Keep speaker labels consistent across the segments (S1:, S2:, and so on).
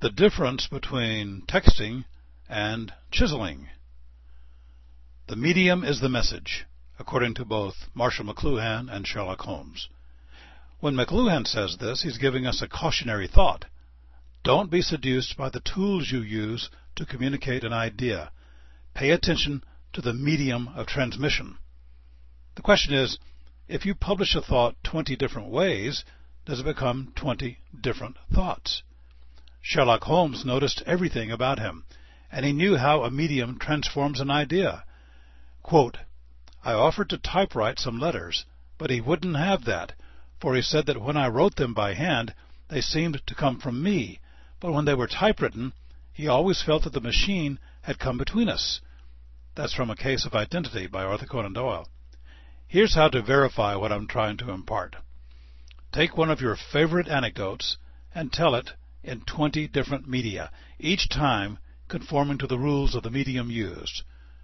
S1: The difference between texting and chiseling. The medium is the message, according to both Marshall McLuhan and Sherlock Holmes. When McLuhan says this, he's giving us a cautionary thought. Don't be seduced by the tools you use to communicate an idea. Pay attention to the medium of transmission. The question is, if you publish a thought 20 different ways, does it become 20 different thoughts? Sherlock Holmes noticed everything about him, and he knew how a medium transforms an idea. Quote, I offered to typewrite some letters, but he wouldn't have that, for he said that when I wrote them by hand, they seemed to come from me, but when they were typewritten, he always felt that the machine had come between us. That's from A Case of Identity by Arthur Conan Doyle. Here's how to verify what I'm trying to impart. Take one of your favorite anecdotes and tell it in 20 different media, each time conforming to the rules of the medium used,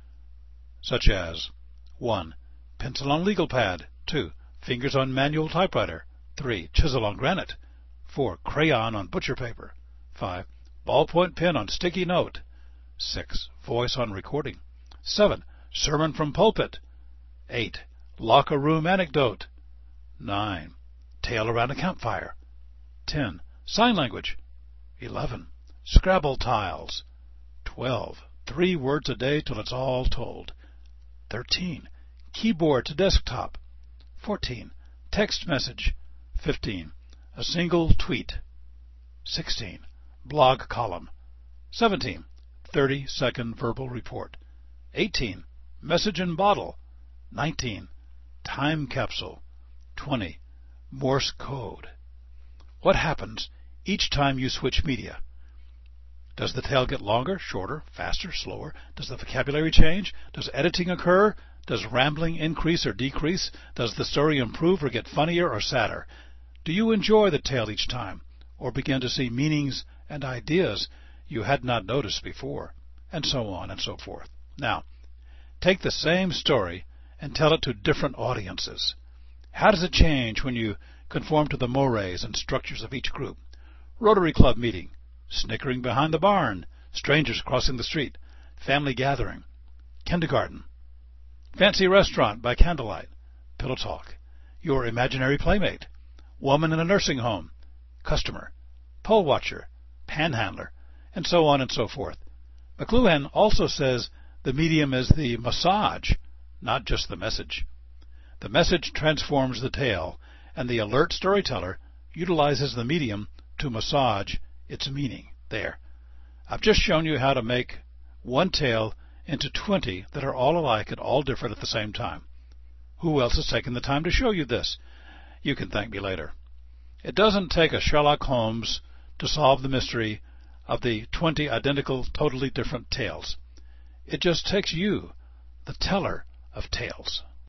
S1: such as 1. Pencil on legal pad. 2. Fingers on manual typewriter. 3. Chisel on granite. 4. Crayon on butcher paper. 5. Ballpoint pen on sticky note. 6. Voice on recording. 7. Sermon from pulpit. 8. Locker room anecdote. 9. Tale around a campfire. 10. Sign language. 11. Scrabble tiles. 12. 3 words a day till it's all told. 13. Keyboard to desktop. 14. Text message. 15. A single tweet. 16. Blog column. 17. 30-second verbal report. 18. Message in bottle. 19. Time capsule. 20. Morse code. What happens each time you switch media? Does the tale get longer, shorter, faster, slower? Does the vocabulary change? Does editing occur? Does rambling increase or decrease? Does the story improve or get funnier or sadder? Do you enjoy the tale each time, or begin to see meanings and ideas you had not noticed before? And so on and so forth. Now, take the same story and tell it to different audiences. How does it change when you conform to the mores and structures of each group? Rotary Club meeting, snickering behind the barn, strangers crossing the street, family gathering, kindergarten, fancy restaurant by candlelight, pillow talk, your imaginary playmate, woman in a nursing home, customer, poll watcher, panhandler, and so on and so forth. McLuhan also says the medium is the massage, not just the message. The message transforms the tale, and the alert storyteller utilizes the medium to massage its meaning. There. I've just shown you how to make one tale into 20 that are all alike and all different at the same time. Who else has taken the time to show you this? You can thank me later. It doesn't take a Sherlock Holmes to solve the mystery of the 20 identical, totally different tales. It just takes you, the teller of tales.